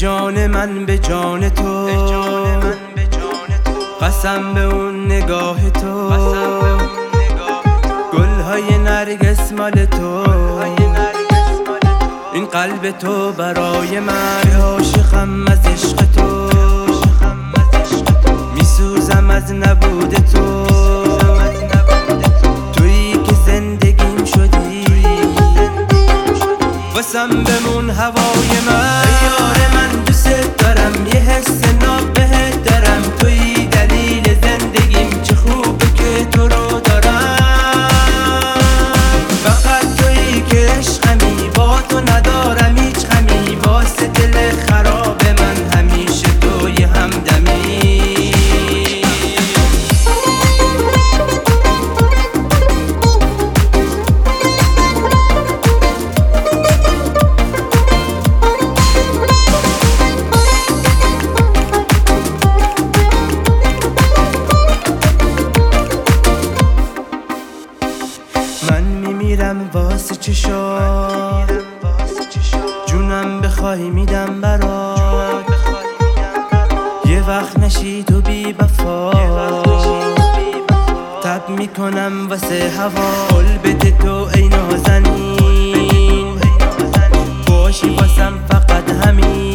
جان من به جان تو، قسم به اون نگاه تو، گلهای نرگس مال تو، این قلب تو برای من، عاشقم از عشق تو، میسوزم از نبود تو، تویی که زندگیم شدی، واسم بمون هوای من. یار من دوست دارم، یه حس ناب بهت دارم، تویی دلیل زندگیم، چه خوبه که تو رو دارم، فقط تویی که عشقمی، با تو ندارم هیچ غمی، واسه دل خراب من همیشه توی همدمی. من میمیرم واسه چشات، جونم بخوای میدم برات، یه وقت نشی تو بی وفا، تب میکنم واسه هوا، قول بده تو ای نازنین، باشی واسم فقط همین.